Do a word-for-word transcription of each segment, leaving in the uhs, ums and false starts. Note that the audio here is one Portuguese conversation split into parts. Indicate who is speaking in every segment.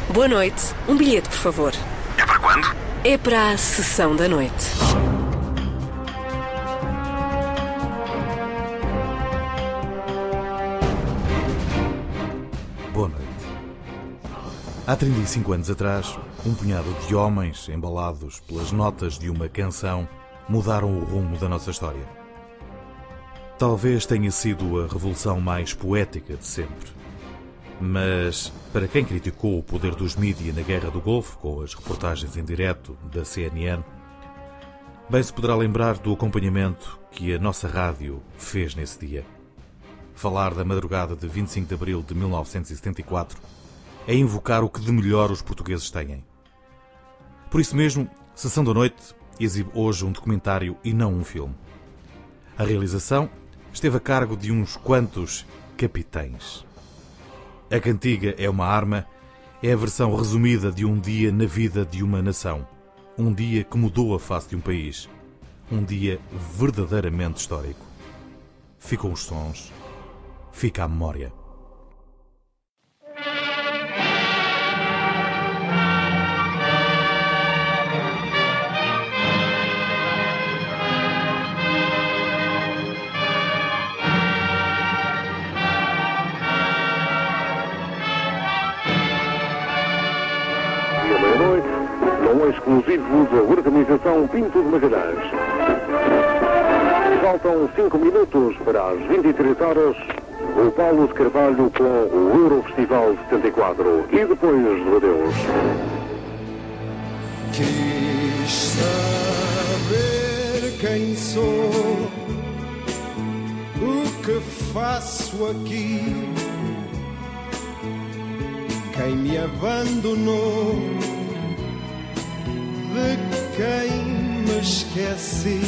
Speaker 1: Boa noite. Um bilhete, por favor.
Speaker 2: É para quando?
Speaker 1: É para a sessão da noite.
Speaker 3: Boa noite. Há trinta e cinco anos atrás, um punhado de homens, embalados pelas notas de uma canção, mudaram o rumo da nossa história. Talvez tenha sido a revolução mais poética de sempre. Mas, para quem criticou o poder dos mídia na Guerra do Golfo, com as reportagens em direto da C N N, bem se poderá lembrar do acompanhamento que a nossa rádio fez nesse dia. Falar da madrugada de vinte e cinco de abril de mil novecentos e setenta e quatro é invocar o que de melhor os portugueses têm. Por isso mesmo, Sessão da Noite exibe hoje um documentário e não um filme. A realização esteve a cargo de uns quantos capitães. A cantiga é uma arma, é a versão resumida de um dia na vida de uma nação. Um dia que mudou a face de um país. Um dia verdadeiramente histórico. Ficam os sons, fica a memória.
Speaker 4: Meia-noite, num exclusivo da organização Pinto de Magalhães. Faltam cinco minutos para as vinte e três horas. O Paulo de Carvalho com o Eurofestival setenta e quatro. E depois do adeus.
Speaker 5: Quis saber quem sou, o que faço aqui, quem me abandonou, de quem me esqueci.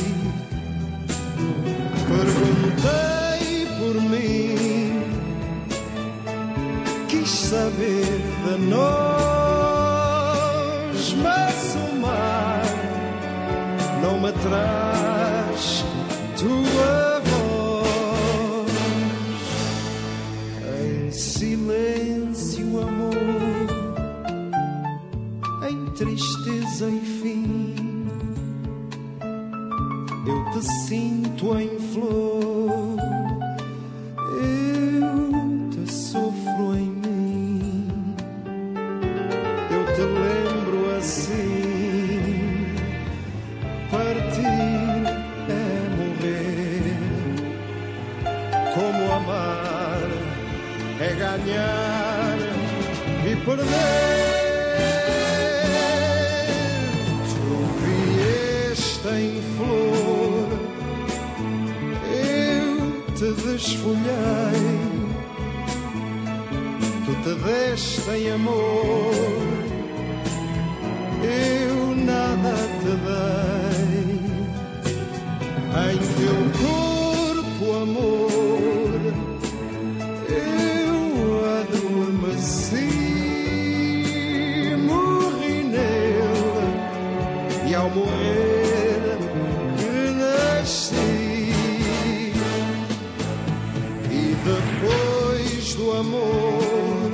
Speaker 5: Perguntei por mim, quis saber de nós, mas o mar não me traz tua voz. Em silêncio, amor, em tristeza e fim, eu te sinto em flor, eu te sofro em mim, eu te lembro assim. Partir é morrer, como amar é ganhar e perder. Em flor, eu te desfolhei, tu te deste em amor, eu nada te dei. Em teu corpo, amor, eu adormeci, morri nele e ao morrer do amor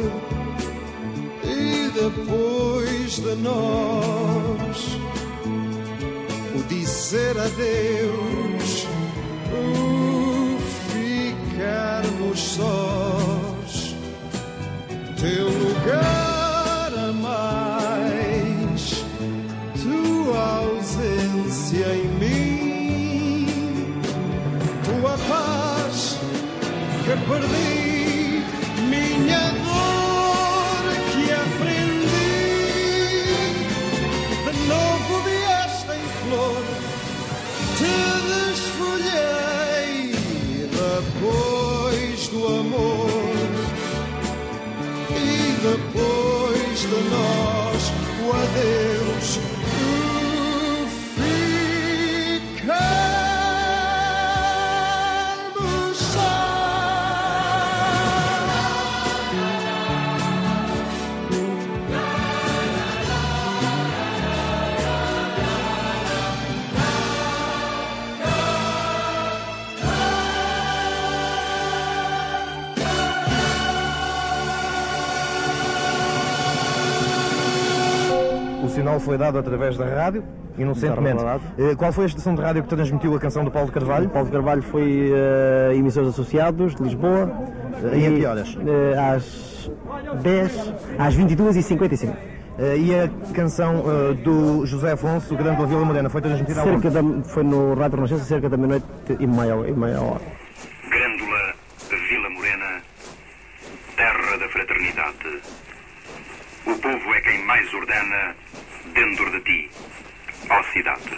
Speaker 5: e depois de nós o dizer adeus, o ficarmos sós, teu lugar a mais, tua ausência em mim, tua paz que perdi, minha dor que aprendi, de novo vieste em flor, te desfolhei, depois do amor e depois de nós o adeus, o ficar.
Speaker 2: O sinal foi dado através da rádio, inocentemente. Uh, qual foi a estação de rádio que transmitiu a canção do Paulo de Carvalho?
Speaker 6: O Paulo de Carvalho foi uh, Emissores Associados de Lisboa.
Speaker 2: Uh, e a que horas?
Speaker 6: Uh, às dez, às vinte e duas e cinquenta e cinco.
Speaker 2: Uh, e a canção uh, do José Afonso, o Grande da Vila Morena, foi transmitida
Speaker 6: cerca da, foi no Rádio Renascença cerca da meia-noite e meia, e meia hora.
Speaker 7: Grândola Vila Morena, terra da fraternidade. O povo é quem mais ordena dentro de ti, ó cidade.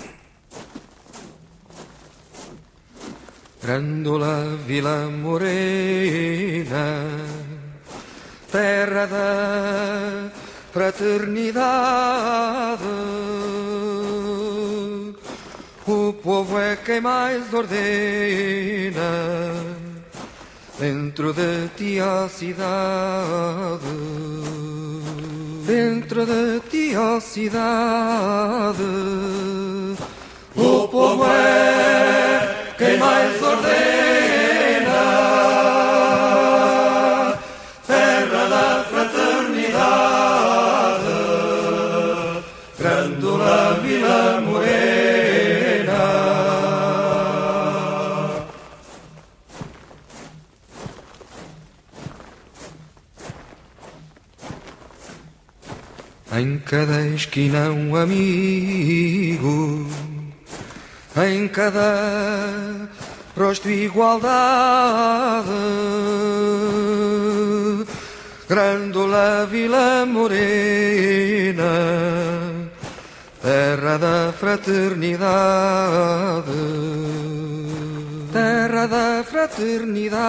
Speaker 5: Grândola Vila Morena, terra da fraternidade. O povo é quem mais ordena dentro de ti, ó cidade. Dentro de ti, ó cidade. O povo é quem mais ordena, terra da fraternidade. Grândola Vila Morena. Em cada esquina um amigo, em cada rosto igualdade. Grândola Vila Morena, terra da fraternidade. Terra da fraternidade.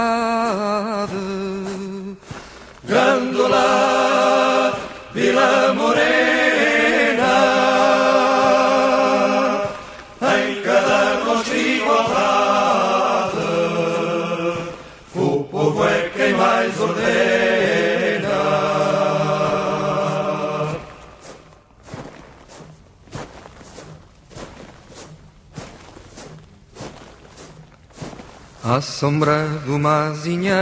Speaker 5: Grândola Vila Morena, em cada rosto igualdade. O povo é quem mais ordena. À sombra de uma azinheira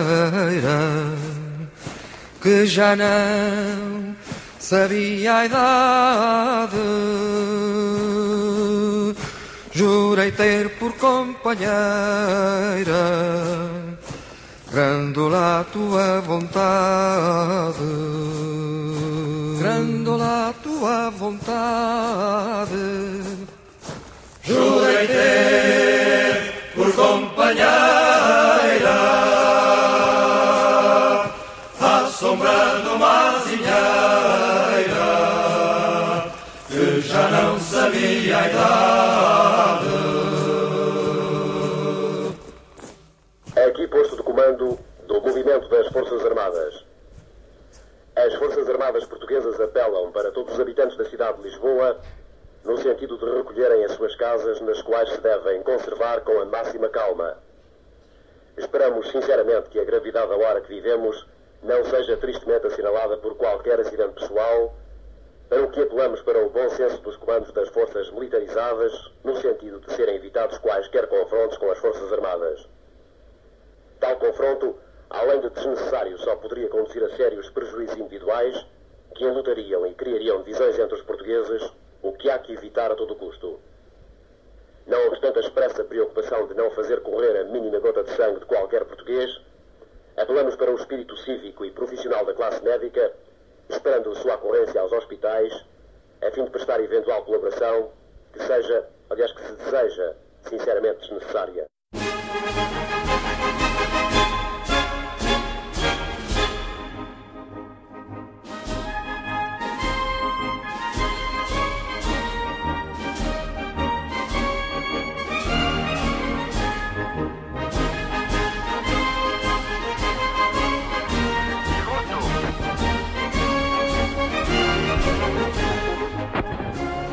Speaker 5: que já não sabia a idade, jurei ter por companheira Grândola a tua vontade. Grândola a tua vontade. Jurei ter por companheira à sombra de uma azinheira que já não sabia a idade.
Speaker 4: Aqui posto de comando do movimento das Forças Armadas. As Forças Armadas portuguesas apelam para todos os habitantes da cidade de Lisboa no sentido de recolherem as suas casas, nas quais se devem conservar com a máxima calma. Esperamos sinceramente que a gravidade da hora que vivemos não seja tristemente assinalada por qualquer acidente pessoal, para o que apelamos para o bom senso dos comandos das forças militarizadas, no sentido de serem evitados quaisquer confrontos com as Forças Armadas. Tal confronto, além de desnecessário, só poderia conduzir a sérios prejuízos individuais que enlutariam e criariam divisões entre os portugueses, o que há que evitar a todo custo. Não obstante a expressa preocupação de não fazer correr a mínima gota de sangue de qualquer português, apelamos para o espírito cívico e profissional da classe médica, esperando sua ocorrência aos hospitais, a fim de prestar eventual colaboração que seja, aliás que se deseja, sinceramente desnecessária.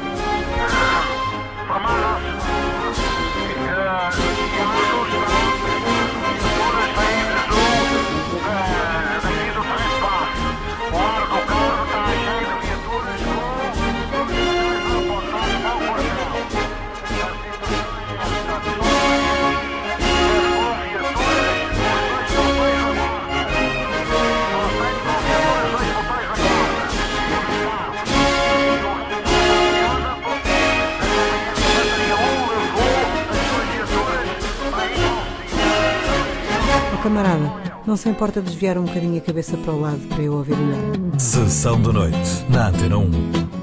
Speaker 8: Hermanos, eh, nosotros camarada, não se importa desviar um bocadinho a cabeça para o lado para eu ouvir melhor?
Speaker 3: Sessão da noite, na Antena um.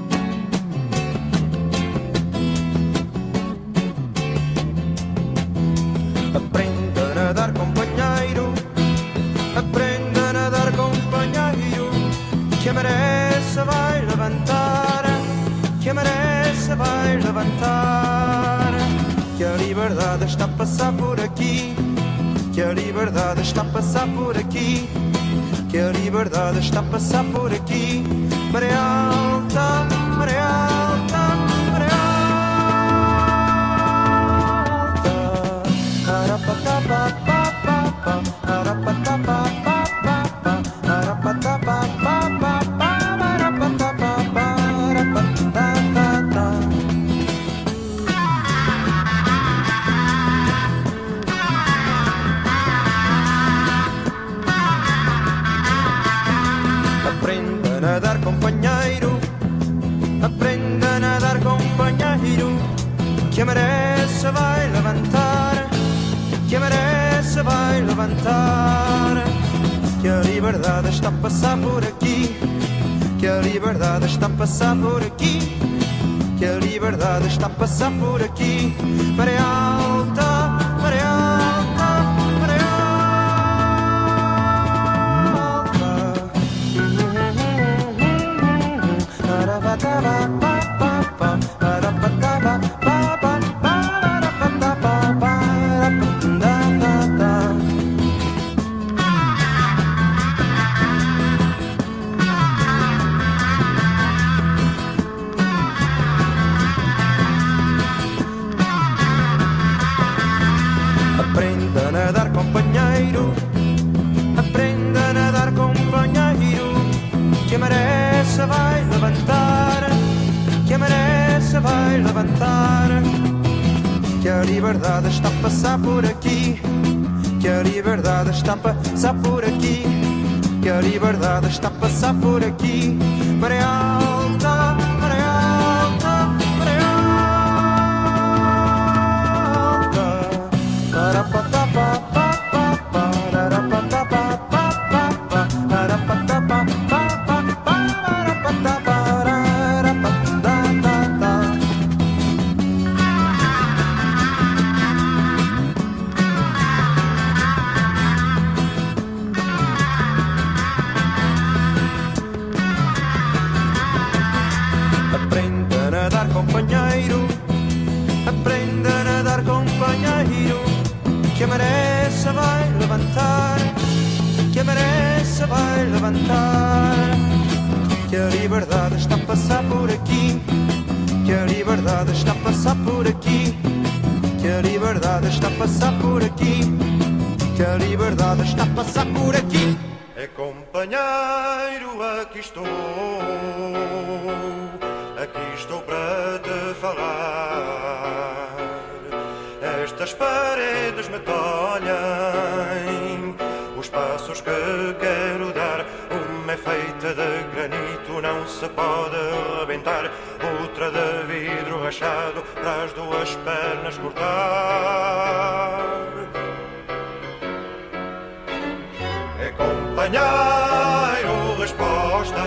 Speaker 5: Aprenda a nadar, companheiro. Aprenda a nadar, companheiro. Que a maré vai levantar. Que a maré vai levantar. Que a liberdade está a passar por aqui. Que a liberdade está a passar por aqui. Que a liberdade está a passar por aqui. Maré alta, maré alta, maré alta. Arapatapapapapa, arapatapapapapa, arapatapapapapa, arapatapapapa, arapatapapapa. Aprenda a nadar, companheiro. Aprenda a nadar, companheiro. Que a maré se vai levantar. Que a maré se vai levantar. Que a liberdade está a passar por aqui. Que a liberdade está a passar por aqui. Que a liberdade está a passar por aqui. Maré alta, maré alta, maré Aprenda a nadar, companheiro. Aprenda a nadar, companheiro. Que a maré se vai levantar. Que a maré se vai levantar. Que a liberdade está a passar por aqui. Que a liberdade está a passar por aqui. Que a liberdade está a passar por aqui. Maré alta, maré alta, maré alta. Arapatapapapapa, arapatapapapapa, arapatapapapapa, arapatapapapapa. Aprenda a nadar, companheiro. Aprenda a nadar, companheiro. Que a maré se vai levantar. Que a maré se vai levantar. Que a liberdade está a passar por aqui. Que a liberdade está a passar por aqui. Que a liberdade está a passar por aqui. Que a liberdade está a passar por aqui. É companheiro, aqui estou. Aqui estou para te falar. Estas paredes me tolhem. Os passos que quero dar. Uma é feita de granito, não se pode rebentar. Outra de vidro rachado, para as duas pernas cortar. É companheiro, resposta.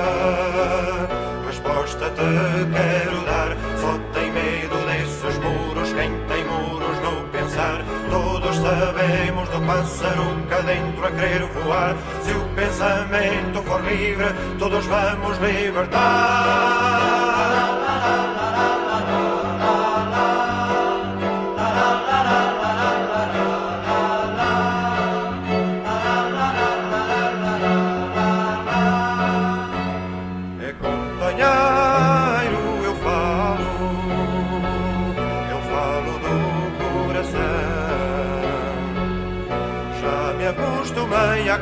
Speaker 5: Resposta te quero dar. Só tem medo desses muros quem tem muros no pensar. Todos sabemos do pássaro cá dentro a querer voar. Se o pensamento for livre, todos vamos libertar. É companheiro, eu falo. Eu falo do coração. Já me acostumei à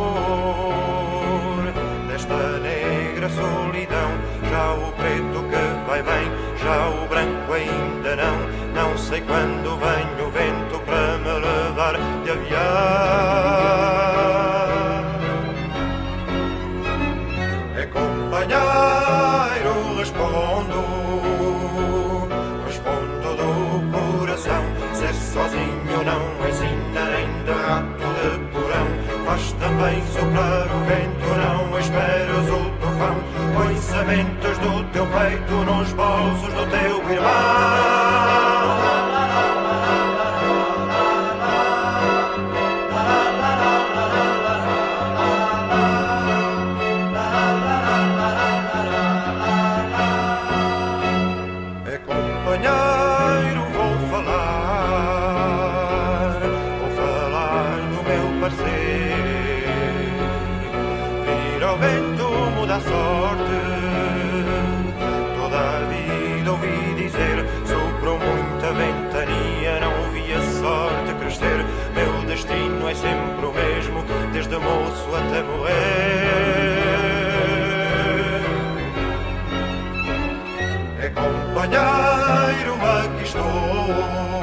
Speaker 5: cor desta negra solidão. Já o preto que vai bem, já o branco ainda não. Não sei quando vem o vento para me levar de aviar. É companheiro, respondo. Respondo do coração. Ser sozinho não ensina nem de rato de vem soprar o vento, não esperas o tufão. Põe sementes do teu peito nos bolsos do teu irmão. Da sorte, toda a vida ouvi dizer, soprou muita ventania, não vi a sorte crescer. Meu destino é sempre o mesmo, desde moço até morrer. É companheiro, aqui estou,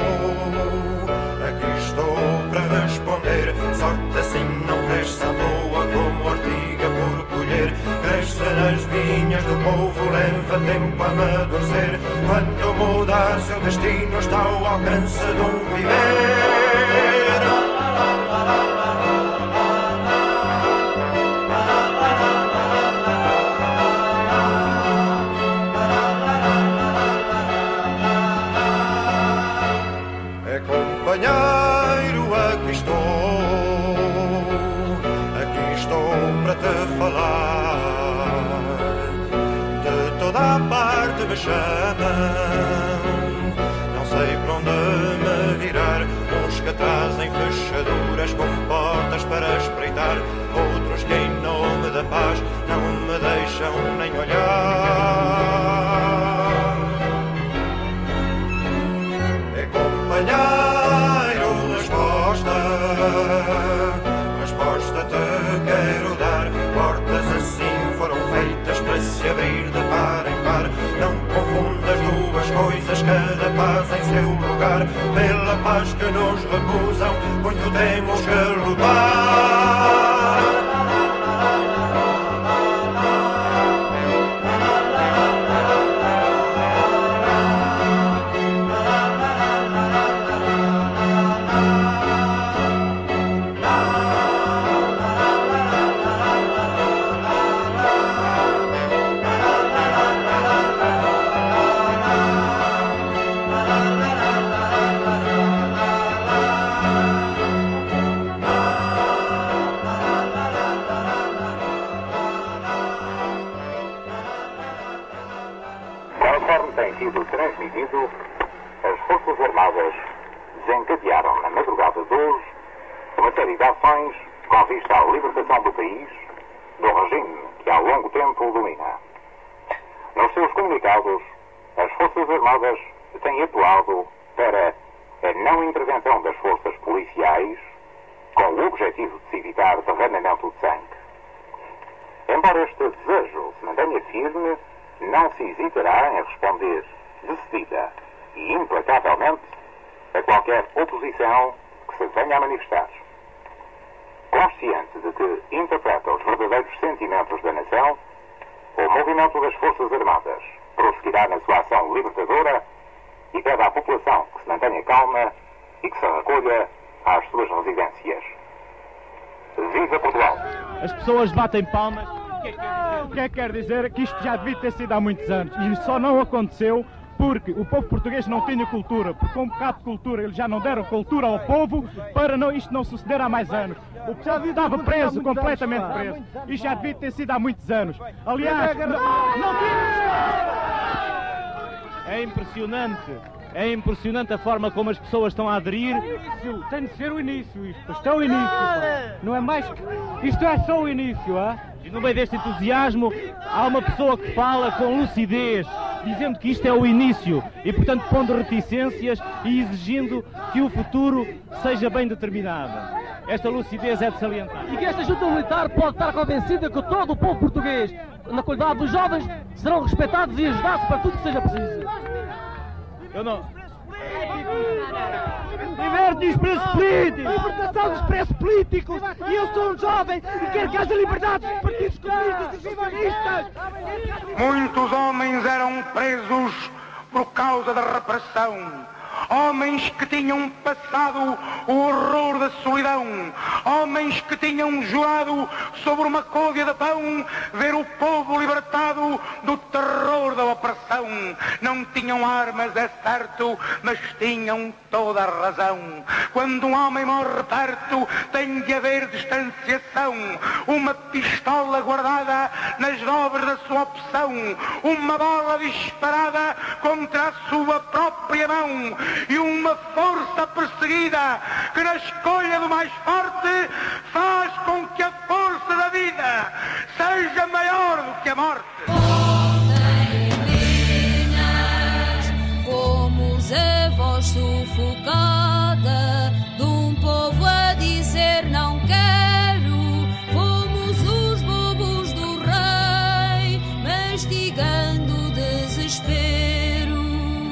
Speaker 5: aqui estou para responder. Sorte assim não cresce à toa como ortiga por colher. Cresce nas vinhas do povo, leva tempo a amadurecer. Quando mudar seu destino está ao alcance de um viver. É companheiro, aqui estou, aqui estou para te falar. Da parte me chamam, não sei para onde me virar. Uns que trazem fechaduras com portas para espreitar, outros que em nome da paz não me deixam nem olhar. É companheiro, resposta, resposta te quero dar. Portas assim foram feitas para se abrir de par em par. Não confundas duas coisas, cada paz em seu lugar. Pela paz que nos recusam, muito temos que lutar.
Speaker 9: transmitido, as Forças Armadas desencadearam na madrugada de hoje uma série de ações com vista à libertação do país do regime que há longo tempo o domina. Nos seus comunicados, as Forças Armadas têm apelado para a não intervenção das forças policiais com o objetivo de se evitar derramamento de sangue. Embora este desejo se mantenha firme, não se hesitará em responder decidida e implacavelmente a qualquer oposição que se venha a manifestar. Consciente de que interpreta os verdadeiros sentimentos da nação, o movimento das Forças Armadas prosseguirá na sua ação libertadora e pede à população que se mantenha calma e que se recolha às suas residências. Viva Portugal!
Speaker 10: As pessoas batem palmas. O que é que quer dizer? O que é que quer dizer? Que isto já devia ter sido há muitos anos e só não aconteceu porque o povo português não tinha cultura, porque com um bocado de cultura eles já não deram cultura ao povo para não, isto não suceder há mais anos. O povo estava preso, completamente preso. Isto já devia ter sido há muitos anos. Aliás, não, não é impressionante. É impressionante a forma como as pessoas estão a aderir. Tem de ser o início, isto. Isto é o início, pá. Não é mais que... Isto é só o início, ah? E no meio deste entusiasmo, há uma pessoa que fala com lucidez, dizendo que isto é o início e, portanto, pondo reticências e exigindo que o futuro seja bem determinado. Esta lucidez é de salientar.
Speaker 11: E que esta junta militar pode estar convencida que todo o povo português, na qualidade dos jovens, serão respeitados e ajudados para tudo que seja preciso.
Speaker 10: Eu não... Viver desprezo político!
Speaker 11: Libertação dos presos políticos! E eu sou um jovem e quero que haja liberdade dos partidos comunistas e socialistas!
Speaker 12: Muitos homens eram presos por causa da repressão. homens que tinham passado o horror da solidão, homens que tinham jurado sobre uma côdea de pão ver o povo libertado do terror da opressão. Não tinham armas, é certo, mas tinham toda a razão. Quando um homem morre perto, tem de haver distanciação, uma pistola guardada nas dobras da sua opção, uma bola disparada contra a sua própria mão e uma força perseguida que na escolha do mais forte faz com que a força da vida seja maior do que a morte.
Speaker 13: Fomos a voz sufocada de um povo a dizer não quero. Fomos os bobos do rei, mastigando o desespero.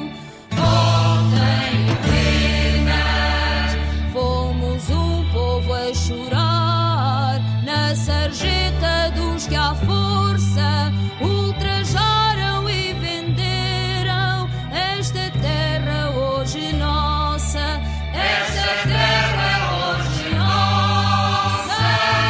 Speaker 13: Voltem penas, fomos um povo a chorar na sarjeta dos que à força ultrajaram e venderam esta terra hoje nossa, esta terra hoje nossa.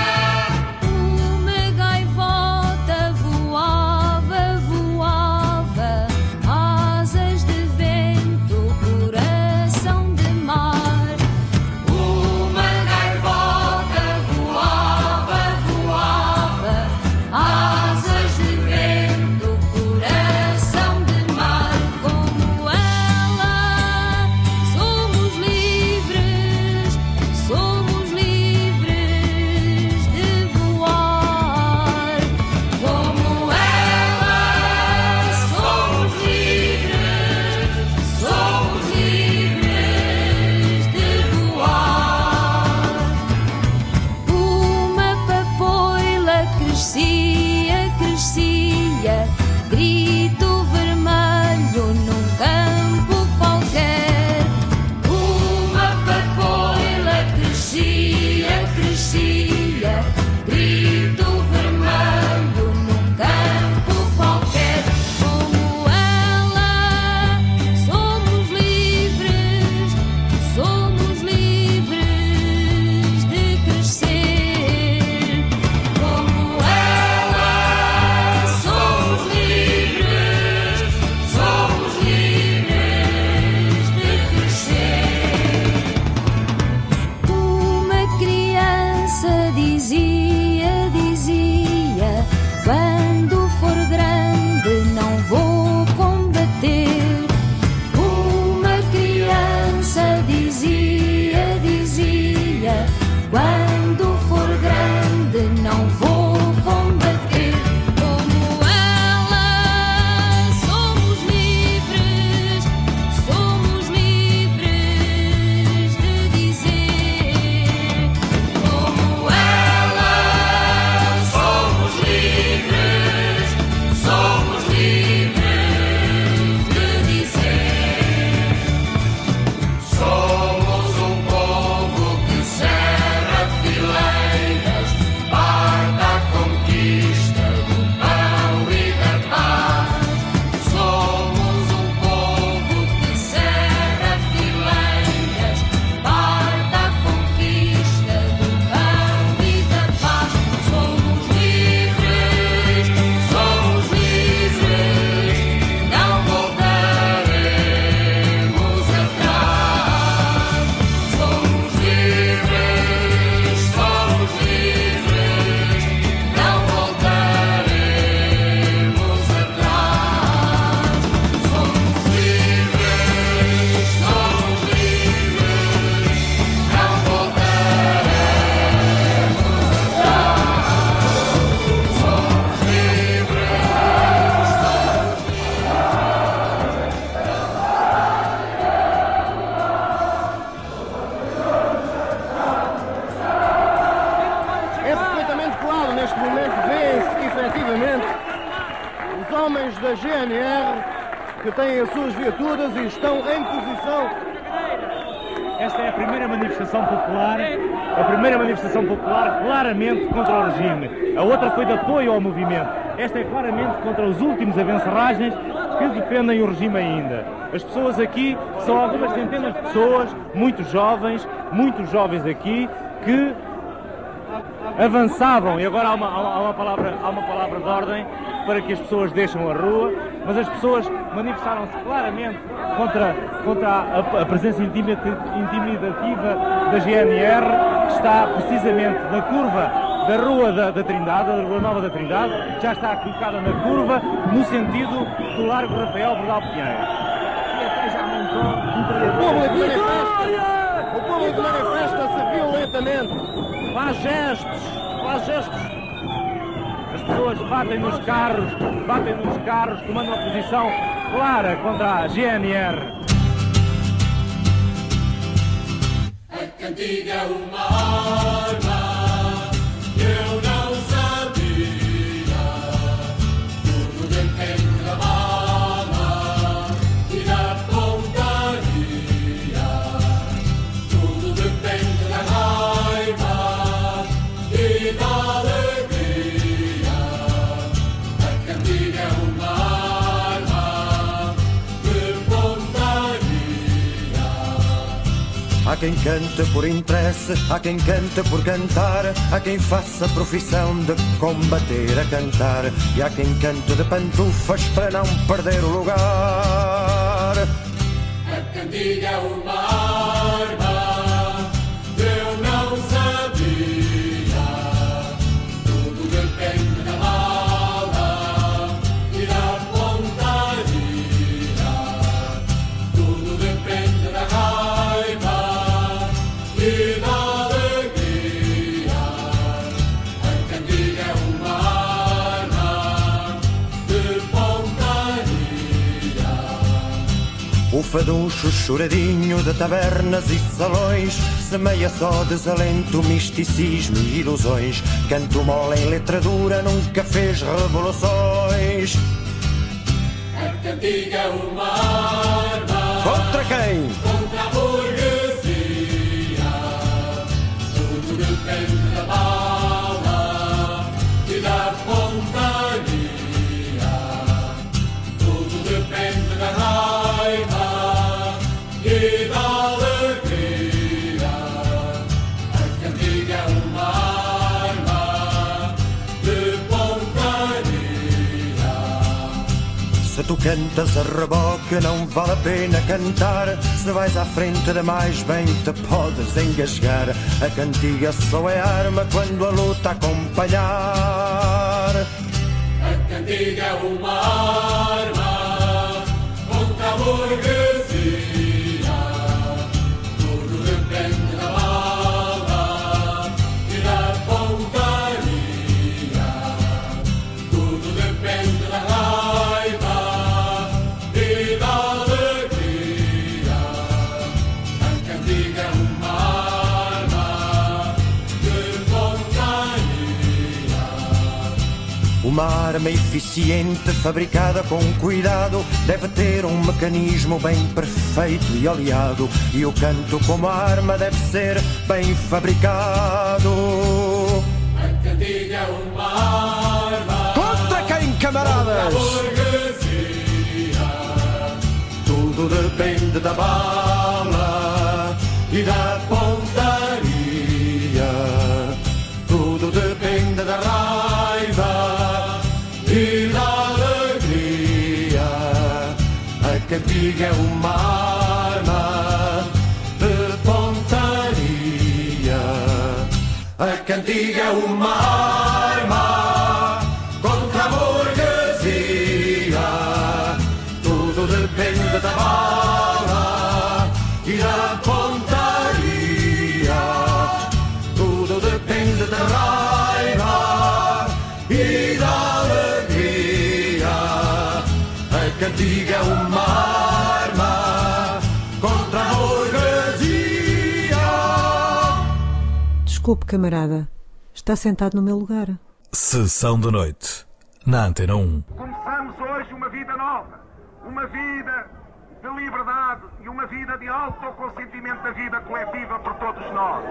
Speaker 13: Uma gaivota voava, voava, asas de vento, coração de mar. Uma gaivota voava, voava, asas de vento, coração de mar. Como ela, somos livres, somos livres de voar. Como ela, somos livres, somos livres de voar. Uma papoila crescia, crescia, grito vermelho num campo qualquer. Uma papoila crescia, crescia, grito vermelho num campo qualquer. Como ela, somos livres, somos livres de crescer. Como ela, somos livres, somos livres de crescer. Uma criança dizia, dizia, quando for grande não vou combater. Uma criança dizia, dizia, quando for grande não vou combater. Como ela, somos livres, somos livres de dizer. Como ela, somos livres, somos livres de dizer. Somos um povo que cerra fileiras, parte à conquista do pão e da paz. Somos um povo que cerra fileiras, parte à conquista do pão e da paz. Somos livres, somos livres, não voltaremos atrás. Somos livres, somos livres, não voltaremos atrás. Somos livres, somos livres, não voltaremos atrás. Somos
Speaker 14: É perfeitamente claro, neste momento, vê-se efetivamente os homens da G N R que têm as suas viaturas e estão em posição.
Speaker 10: Esta é a primeira manifestação popular, a primeira manifestação popular claramente contra o regime. A outra foi de apoio ao movimento. Esta é claramente contra os últimos abencerragens que defendem o regime ainda. As pessoas aqui são algumas centenas de pessoas, muito jovens, muito jovens aqui, que avançavam, e agora há uma, há uma, palavra, há uma palavra de ordem para que as pessoas deixem a rua, mas as pessoas manifestaram-se claramente contra, contra a, a presença intimidativa da G N R, que está precisamente na curva da Rua da, da Trindade, da Rua Nova da Trindade, já está colocada na curva no sentido do Largo Rafael Bordal Pinheiro. E até já montou
Speaker 14: o público manifesta, o público manifesta-se violentamente.
Speaker 10: Faz gestos, faz gestos. As pessoas batem nos carros, batem nos carros, tomando uma posição clara contra a G N R.
Speaker 13: A cantiga é uma arma, eu não sabia. Tudo depende da bala e da pontaria. Tudo depende da raiva e da alegria. A cantiga é uma arma de pontaria.
Speaker 15: Há quem canta por interesse, há quem canta por cantar, há quem faça profissão de combater a cantar, e há quem cante de pantufas para não perder o lugar.
Speaker 13: A cantiga é uma arma, eu não sabia. Tudo depende da bala e da pontaria. Tudo depende da raiva e da alegria. A cantiga é uma arma de pontaria.
Speaker 15: O faduncho choradinho de tabernas e salões semeia só desalento, misticismo e ilusões. Canto mole em letra dura nunca fez revoluções.
Speaker 13: A cantiga é uma arma.
Speaker 15: Contra quem?
Speaker 13: Contra a burguesia. Tudo depende da bala e da pontaria. Tudo depende da raiva e da alegria. A cantiga é uma arma de pontaria.
Speaker 15: Se tu cantas a reboque não vale a pena cantar. Se vais à frente demais bem te podes engasgar. A cantiga só é arma quando a luta acompanhar.
Speaker 13: A cantiga é uma arma contra a burguesia. Tudo depende da bala e da pontaria. Tudo depende da raiva e da alegria. A cantiga é uma arma de pontaria.
Speaker 15: Uma arma eficiente, fabricada com cuidado, deve ter um mecanismo bem perfeito e aliado. E o canto como arma deve ser bem fabricado.
Speaker 13: A cantiga é uma arma.
Speaker 15: Contra quem, camaradas?
Speaker 13: Contra a burguesia.
Speaker 15: Tudo depende da bala e da pontaria. Tudo depende da raiva e da alegria. A cantiga é uma arma de pontaria. A cantiga é uma arma contra a burguesia. Tudo depende da bala e da pontaria. Tudo depende da raiva e da alegria. A cantiga é uma arma contra a burguesia.
Speaker 8: Desculpe, camarada. Está sentado no meu lugar.
Speaker 3: Sessão da noite, na Antena um.
Speaker 12: Começamos hoje uma vida nova, uma vida de liberdade e uma vida de autoconsentimento da vida coletiva por todos nós.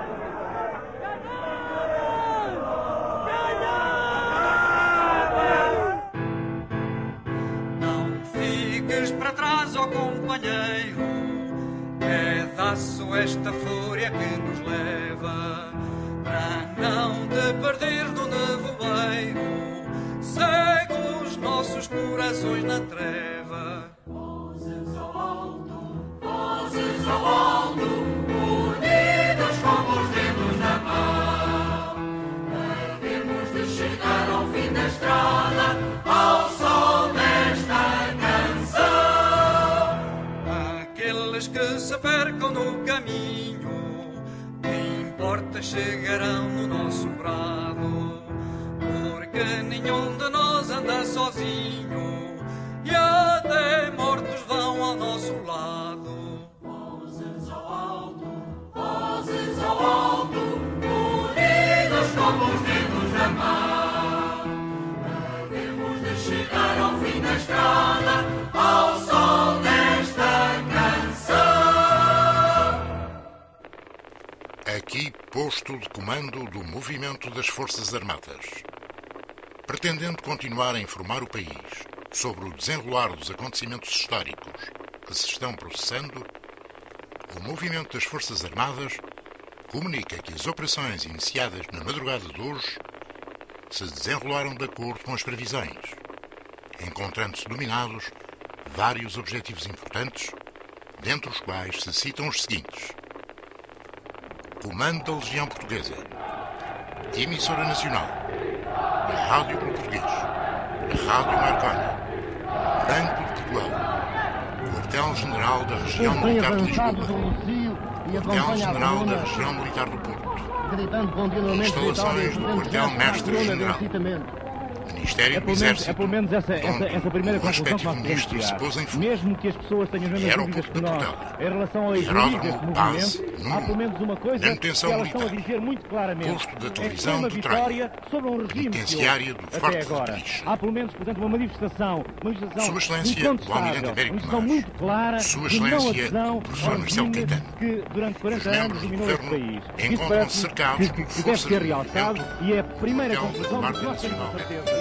Speaker 16: fiques para trás, ó companheiro. É daço esta fúria que nos leva para não te perder no nevoeiro. Segue os nossos corações na treva.
Speaker 13: Vozes ao alto, vozes ao alto, unidos como os dedos na mão. Havemos de chegar ao fim da estrada, ao sol desta canção.
Speaker 16: Aqueles que se percam no caminho, importa chegarão no nosso brado, porque nenhum de nós anda sozinho e até mortos vão ao nosso lado.
Speaker 13: Vozes ao alto, vozes ao alto, unidos como os dedos da mão. Havemos de chegar ao fim da estrada, ao sol desta canção.
Speaker 17: Aqui, posto de comando do movimento das Forças Armadas. Pretendendo continuar a informar o país sobre o desenrolar dos acontecimentos históricos que se estão processando, o movimento das Forças Armadas comunica que as operações iniciadas na madrugada de hoje se desenrolaram de acordo com as previsões, encontrando-se dominados vários objetivos importantes, dentre os quais se citam os seguintes: Comando da Legião Portuguesa, Emissora Nacional, a Rádio Clube Português, a Rádio Marconi, Banco de Portugal, Quartel-General da Região Militar de Lisboa, Quartel-General da Região Militar do Porto, Instalações do Quartel-Mestre-General, Ministério do Exército,
Speaker 10: é pelo menos essa, essa, essa primeira conclusão que nós podemos tirar. Mesmo que as pessoas tenham as mesmas dúvidas que nós em relação ao equilíbrio deste movimento, há pelo menos uma coisa que elas estão a dizer muito claramente: é uma vitória sobre um regime que até agora. Há pelo menos, portanto, uma manifestação, uma manifestação incontestável, uma manifestação muito clara de não adesão ao regime que durante quarenta anos dominou este país. Isso parece que, que deve ser realçado e é a primeira conclusão de que nós temos a certeza.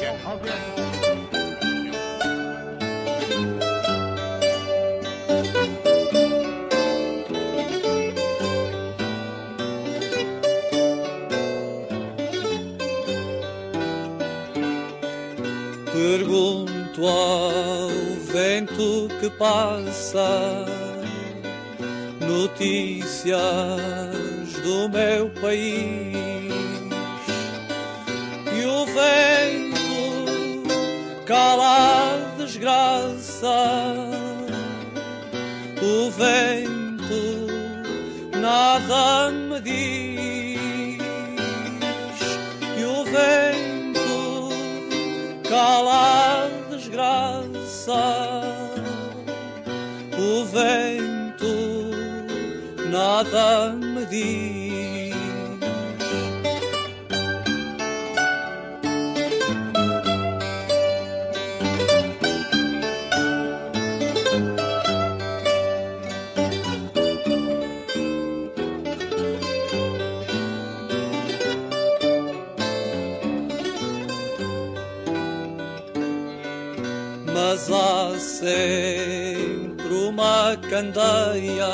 Speaker 18: Pergunto ao vento que passa notícias do meu país, e o vento cala a desgraça. O vento nada me diz, e o vento cala a desgraça. O vento nada me diz. Mas há sempre uma candeia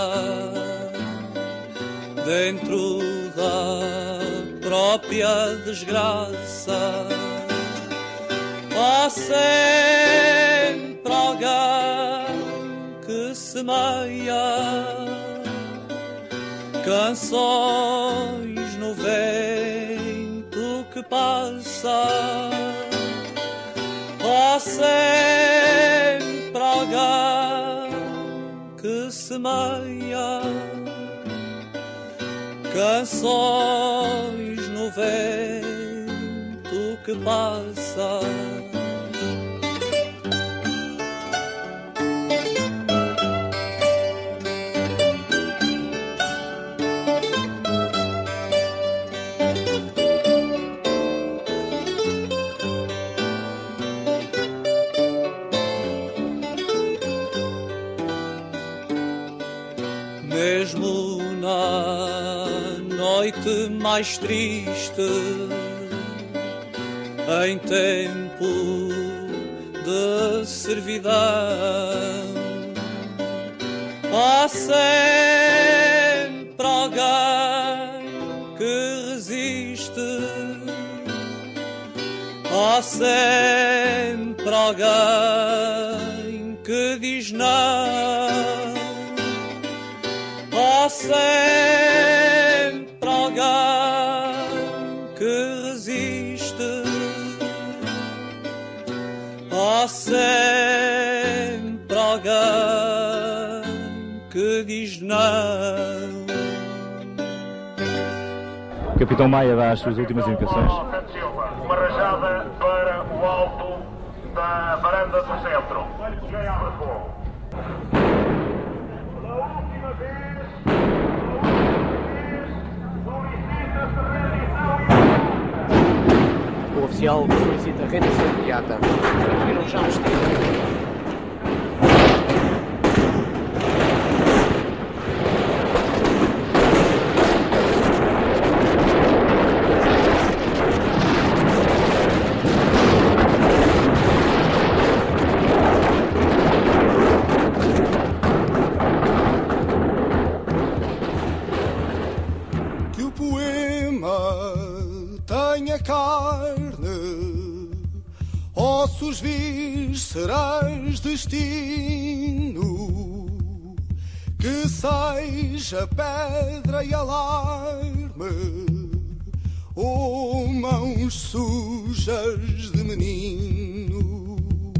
Speaker 18: dentro da própria desgraça. Há sempre alguém que semeia canções no vento que passa. Há sempre alguém que semeia canções no vento que passa. Mesmo na noite mais triste, em tempo de da servidão. Há sempre alguém que resiste, há sempre alguém que diz não, há sempre alguém que resiste, há sempre alguém que diz não.
Speaker 10: O Capitão Maia dá as suas últimas indicações.
Speaker 12: Uma rajada para o alto da varanda do centro. Pela última vez, solicita-se rendição.
Speaker 19: O oficial solicita rendição imediata. E não já vestido.
Speaker 20: Ossos viscerais destino, que seja pedra e alarme, ou mãos sujas de menino,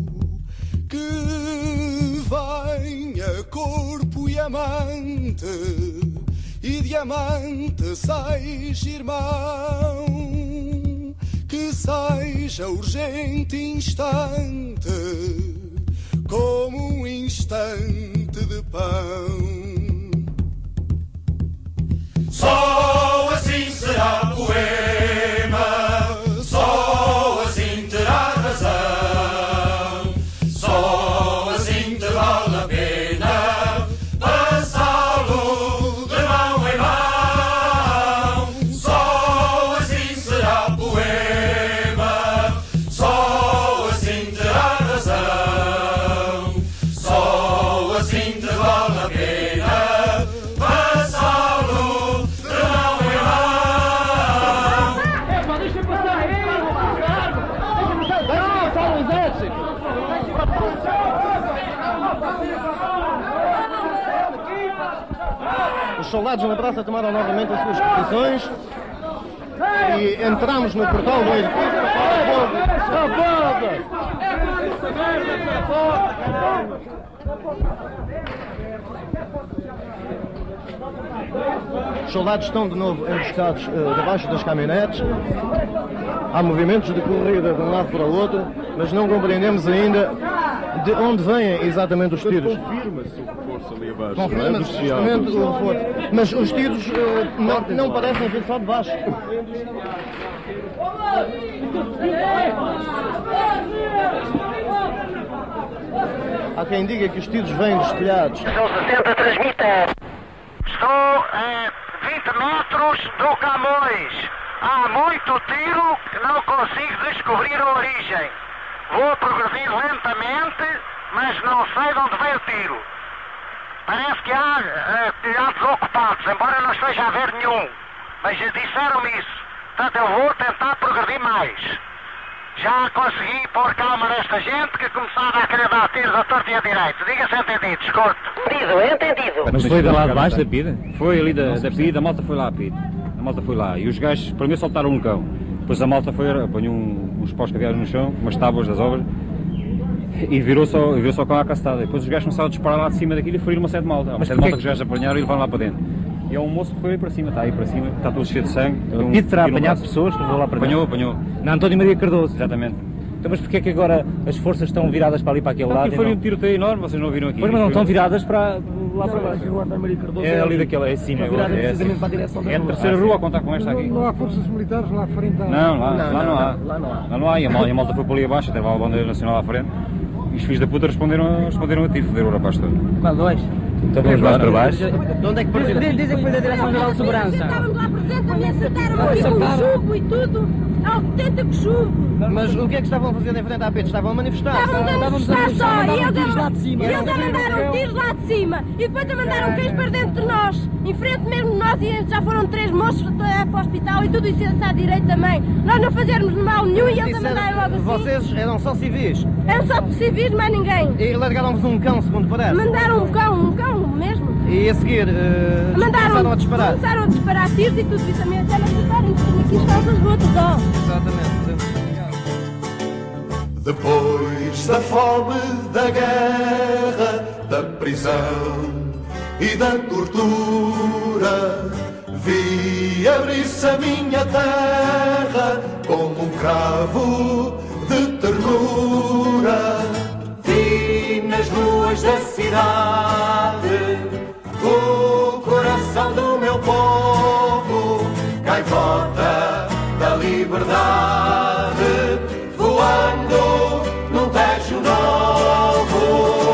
Speaker 20: que venha corpo e amante, e diamante seja irmão, que seja urgente instante, como um instante de pão.
Speaker 13: Só assim será poema, só assim terá razão, só assim te vale a pena passá-lo de mão em mão. Só assim será poema, só assim terá razão, só assim te vale a pena passá-lo de mão em mão.
Speaker 11: Epa, deixa eu passar aí! Deixa eu passar! Não, fala o exército!
Speaker 14: Os soldados na praça tomaram novamente as suas posições e entramos no portal do edifício. Os soldados estão de novo emboscados uh, debaixo das caminhonetes. Há movimentos de corrida de um lado para o outro, mas não compreendemos ainda de onde vêm exatamente os tiros.
Speaker 21: Confirma-se o reforço ali abaixo.
Speaker 14: Confirma-se justamente o reforço. Mas os tiros uh, não, não parecem vir só de baixo. Há quem diga que os tiros vêm dos telhados.
Speaker 12: São sessenta transmite. Estou a vinte metros do Camões. Há muito tiro que não consigo descobrir a origem. Vou progredir lentamente, mas não sei de onde veio o tiro. Parece que há uh, telhados ocupados, embora não esteja a haver nenhum. Mas disseram-me isso. Portanto, eu vou tentar progredir mais. Já consegui pôr calma nesta gente que começava a querer dar tiros a torto e a direito. Diga-se entendido, escuto. Entendido, entendido.
Speaker 10: Mas foi de lá de baixo da pida? Foi ali da, da pida, a malta foi lá a pida. A malta foi lá. E os gajos, primeiro soltaram um cão. Depois a malta foi, apanhou um, uns paus caviados no chão, umas tábuas das obras, e virou só, virou só com a castada. Depois os gajos começaram a disparar lá de cima daquilo e feriram uma sete malta. Uma sete malta que os gajos apanharam e levaram lá para dentro. E é um moço que foi aí para cima, está aí para cima, está todo cheio de sangue. Um,
Speaker 22: e terá apanhado pessoas que levou lá para dentro?
Speaker 10: Apanhou, apanhou.
Speaker 22: Na António Maria Cardoso?
Speaker 10: Exatamente.
Speaker 22: Então, mas porquê é que agora as forças estão viradas para ali, para aquele lado?
Speaker 10: Aqui foi um tiroteio enorme, vocês não viram aqui.
Speaker 22: Pois, mas não estão viradas para lá para baixo.
Speaker 10: É ali daquela, é acima.
Speaker 22: Estão viradas precisamente para a direção da rua.
Speaker 10: É a terceira rua a contar com esta aqui.
Speaker 23: Não há forças militares lá à frente?
Speaker 10: Não, lá
Speaker 23: não,
Speaker 10: lá não há.
Speaker 23: Lá não há.
Speaker 10: Lá não há. E a malta, a malta foi para ali abaixo, até lá a bandeira nacional à frente. E os filhos da puta responderam, responderam a tiro, foderam o rapaz todo.
Speaker 22: Qual dois?
Speaker 10: Então vamos mais para baixo.
Speaker 22: De onde é que
Speaker 24: Dizem que foi da Direção-Geral de Segurança.
Speaker 1: representa me acertaram aqui com o chumbo e tudo. Há autêntico chumbo.
Speaker 14: Mas o que é que estavam a fazer em frente à P E T? Estavam a manifestar?
Speaker 1: Estavam a manifestar só. E eles a mandaram tiros lá de cima. E depois a mandaram cães para dentro de nós. Em frente mesmo de nós. E já foram três moços para o hospital. E tudo isso à direita também. Nós não fazermos mal nenhum e eles a mandaram logo assim.
Speaker 14: Vocês eram só civis?
Speaker 1: Eram só civis, mais ninguém.
Speaker 14: E largaram-vos um cão, segundo parece?
Speaker 1: Mandaram um cão, um cão mesmo.
Speaker 14: E a seguir, uh,
Speaker 1: mandaram,
Speaker 14: começaram a disparar?
Speaker 1: Começaram a disparar tiros e tudo isso também até não dispararem. Aqui estão as botas, ó.
Speaker 14: Exatamente.
Speaker 20: Depois da fome, da guerra, da prisão e da tortura, vi abrir-se a minha terra como um cravo de ternura. Vi nas ruas da cidade o coração do meu povo, gaivota da liberdade, voando num Tejo novo.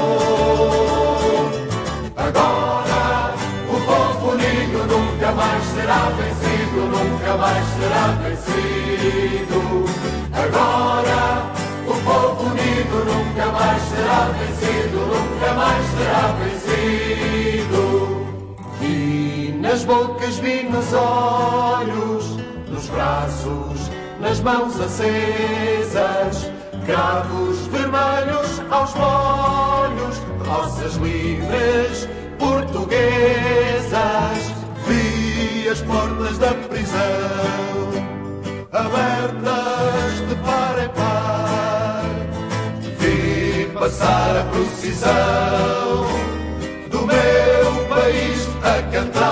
Speaker 20: Agora o povo unido nunca mais será vencido, nunca mais será vencido. Agora o povo unido nunca mais será vencido, nunca mais será vencido. Vi nas bocas, vi nos olhos, nos braços, nas mãos acesas, cravos vermelhos aos molhos, roças livres portuguesas. Vi as portas da prisão abertas de par em par. Vi passar a procissão do meu país a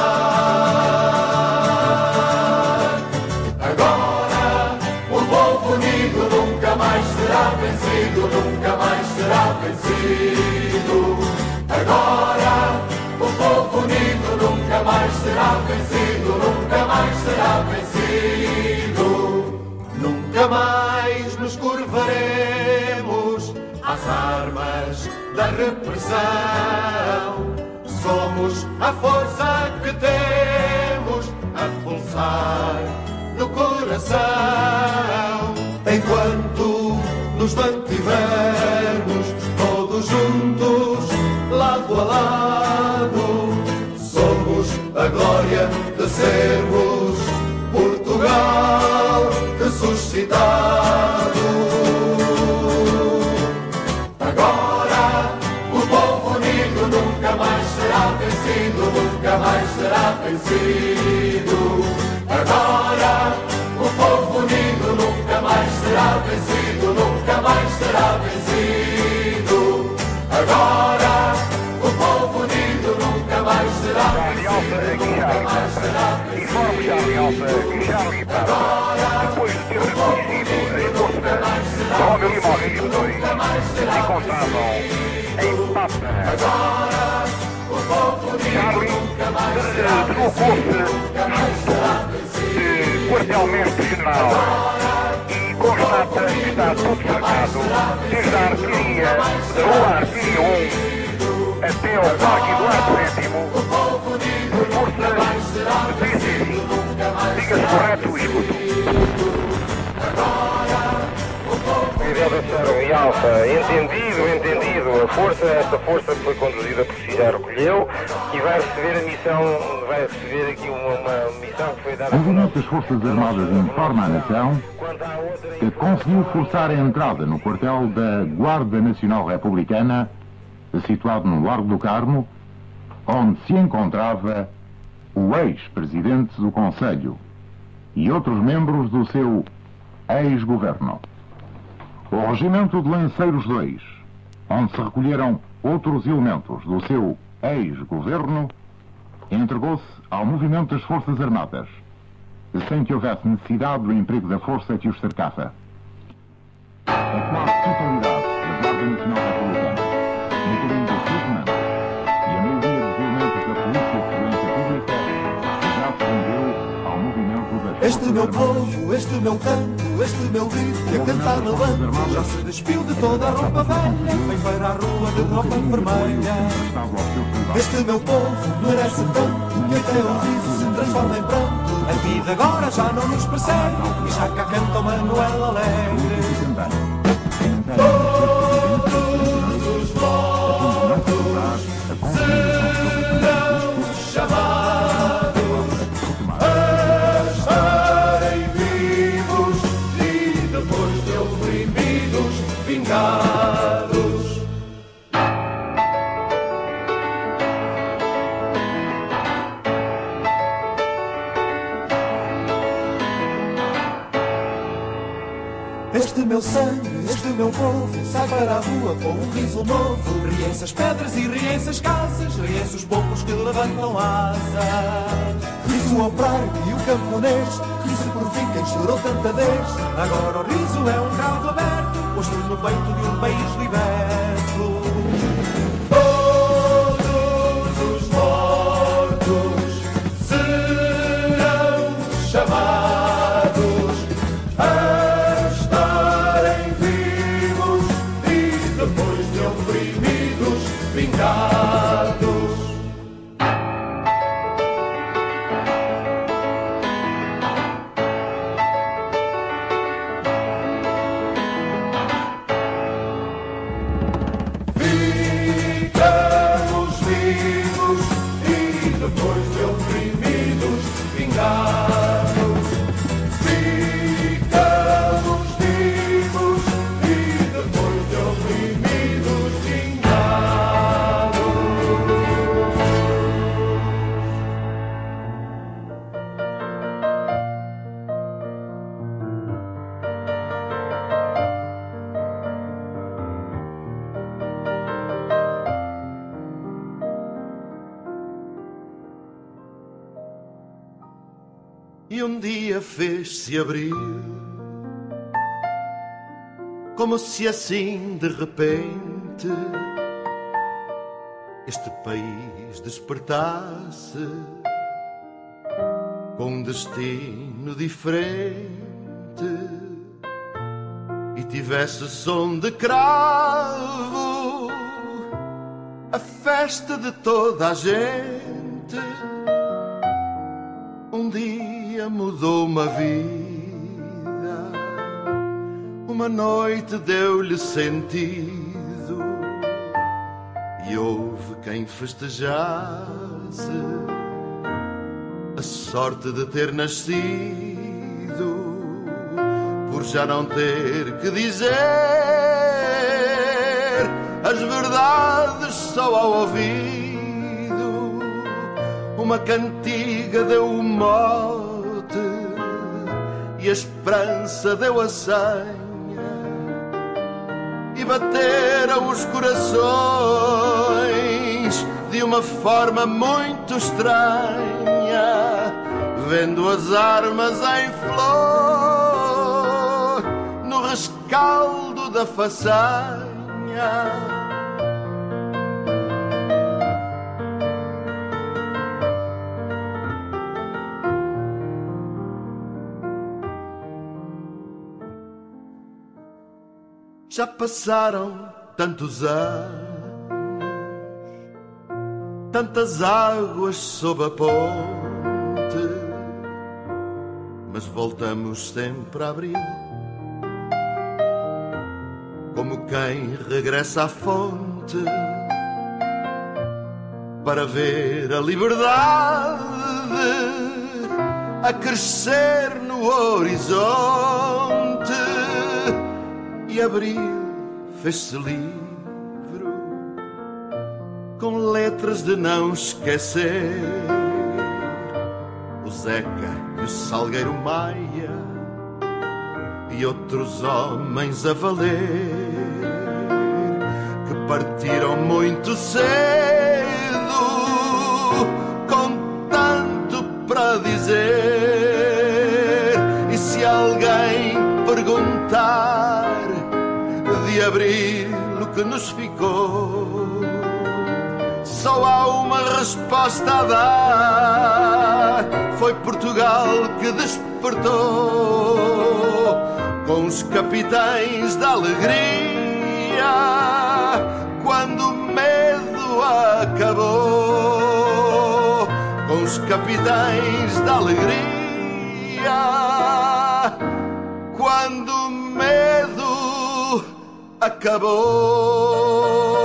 Speaker 20: cantar. Agora o povo unido nunca mais será vencido, nunca mais será vencido. Agora o povo unido nunca mais será vencido, nunca mais será vencido. Nunca mais nos curvaremos às armas da repressão. Somos a força que temos a pulsar no coração. Enquanto nos mantivermos todos juntos, lado a lado, somos a glória de sermos Portugal ressuscitado. Agora o povo unido nunca mais será vencido, nunca mais será vencido. Agora o povo unido nunca mais será vencido, nunca mais será vencido. Agora o povo unido nunca mais será vencido, nunca mais será vencido.
Speaker 9: Depois de ter reconhecido a força Romeu e Maurício dois se encontravam em Papa. Charlie deslocou-se junto de quartel-mestre-general e constata que está tudo cercado desde a arqueria da Rua Arqueria um até ao Parque Eduardo sétimo por força de P C C. Diga-se correto, escuto.
Speaker 2: E Alfa, entendido, entendido. A força, esta força que foi conduzida por si já recolheu e vai receber a missão, vai receber aqui uma, uma missão que foi dada...
Speaker 23: O movimento das Forças Armadas informa a nação que conseguiu forçar a entrada no quartel da Guarda Nacional Republicana, situado no Largo do Carmo, onde se encontrava o ex-presidente do Conselho e outros membros do seu ex-governo. O Regimento de Lanceiros dois, onde se recolheram outros elementos do seu ex-governo, entregou-se ao movimento das Forças Armadas, sem que houvesse necessidade do emprego da força que os cercava. A quase totalidade da Guarda Nacional Republicana, incluindo os seus comandos e a maioria dos elementos da Polícia de Segurança Pública, já se rendeu ao movimento das Forças
Speaker 20: Este meu povo, este meu canto, este meu grito que a cantar no banco já se despiu de toda a roupa velha, vem para a rua de roupa vermelha. Este meu povo merece tanto que até o riso se transforma em pranto.
Speaker 5: A vida agora já não nos persegue e já cá canta o Manuel Alegre. Todos os mortos serão chamados a estarem vivos e depois de oprimidos vingados. Este meu sangue, este meu povo, sai para a rua com um riso novo. Riem-se as pedras e riem-se as casas, riem-se os poucos que levantam asas. Ri-se o operário e o camponês, ri-se por fim quem chorou tanta vez. Agora o riso é um cravo aberto, posto no peito de um país liberto. Todos os mortos serão chamados a vingados. Ficamos vivos e depois de oprimidos vingados. Ficamos vivos e depois de oprimidos vingados. E um dia fez-se abrir, como se assim de repente este país despertasse com um destino diferente e tivesse som de cravo, a festa de toda a gente. Um dia mudou uma vida, uma noite deu-lhe sentido e houve quem festejasse a sorte de ter nascido, por já não ter que dizer as verdades só ao ouvido. Uma cantiga deu o mote e a esperança deu a senha, e bateram os corações de uma forma muito estranha, vendo as armas em flor no rescaldo da façanha. Já passaram tantos anos, tantas águas sob a ponte, mas voltamos sempre a abrir, como quem regressa à fonte, para ver a liberdade a crescer no horizonte. E abril fez-se livro, com letras de não esquecer, o Zeca e o Salgueiro Maia e outros homens a valer, que partiram muito cedo, com tanto para dizer. E se alguém perguntar de abril o que nos ficou, só há uma resposta a dar: foi Portugal que despertou, com os capitães da alegria, quando o medo acabou, com os capitães da alegria,
Speaker 4: dia, quando o medo acabou.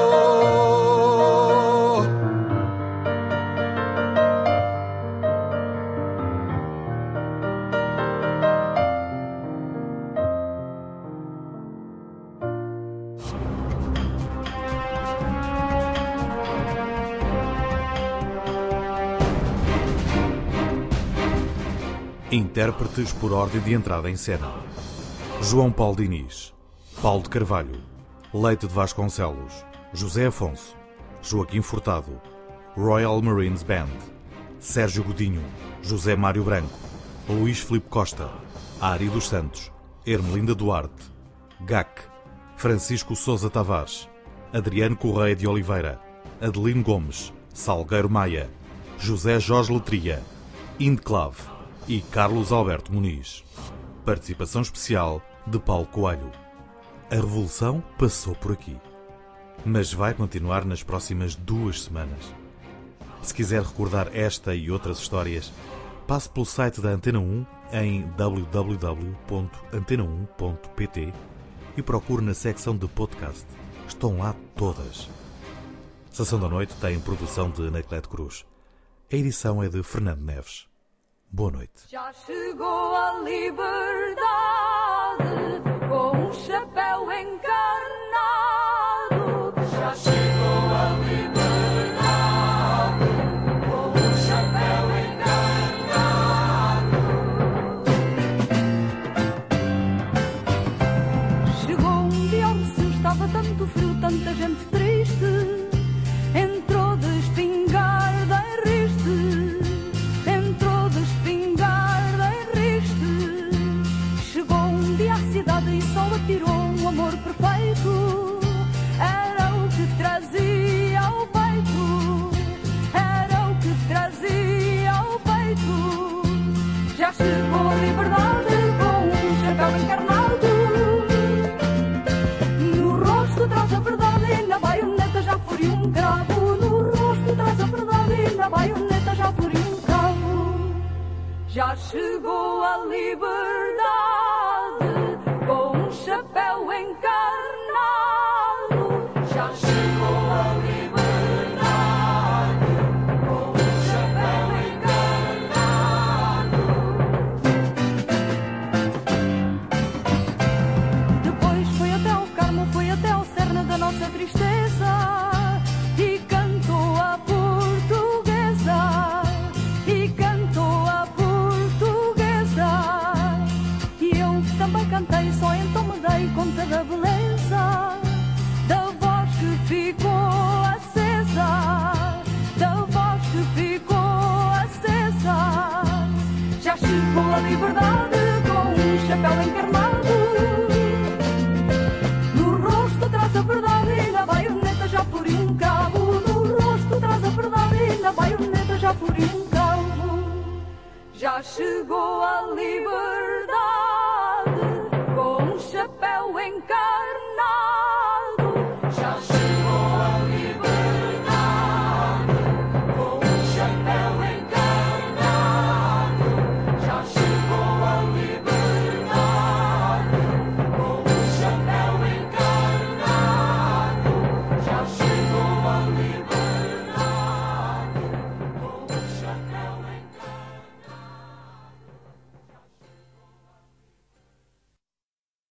Speaker 3: Intérpretes por ordem de entrada em cena: João Paulo Diniz, Paulo de Carvalho, Leite de Vasconcelos, José Afonso, Joaquim Furtado, Royal Marines Band, Sérgio Godinho, José Mário Branco, Luís Filipe Costa, Ari dos Santos, Ermelinda Duarte, G A C, Francisco Sousa Tavares, Adriano Correia de Oliveira, Adelino Gomes, Salgueiro Maia, José Jorge Letria, Indeclave e Carlos Alberto Muniz. Participação especial de Paulo Coelho. A revolução passou por aqui, mas vai continuar nas próximas duas semanas. Se quiser recordar esta e outras histórias, passe pelo site da Antena um em w w w ponto antena um ponto p t e procure na secção de podcast. Estão lá todas. Sessão da Noite tem produção de Anacleto Cruz. A edição é de Fernando Neves. Boa noite.
Speaker 13: Já chegou a liberdade com um chapéu encarnado. Já chegou a liberdade com um chapéu encarnado. Chegou um dia onde se estava tanto frio, tanta gente triste. Entrou de espingarda em riste. E só atirou um amor perfeito. Era o que trazia ao peito. Era o que trazia ao peito. Já chegou a liberdade com um chapéu encarnado. No rosto traz a verdade e na baioneta já furiu um cravo. No rosto traz a verdade e na baioneta já furiu um cravo. Já chegou a liberdade com um chapéu encarnado. Já chegou a liberdade com um chapéu encarnado. Depois foi até ao Carmo, foi até ao cerne da nossa tristeza e cantou a portuguesa. E cantou a portuguesa. E eu também cantei, só então me dei conta da beleza da voz que ficou acesa, da voz que ficou acesa. Já chegou a liberdade com um chapéu encarnado. No rosto traz a verdade e na baioneta já furiu um cravo. No rosto traz a verdade e na baioneta já furiu um cravo. Já chegou a liberdade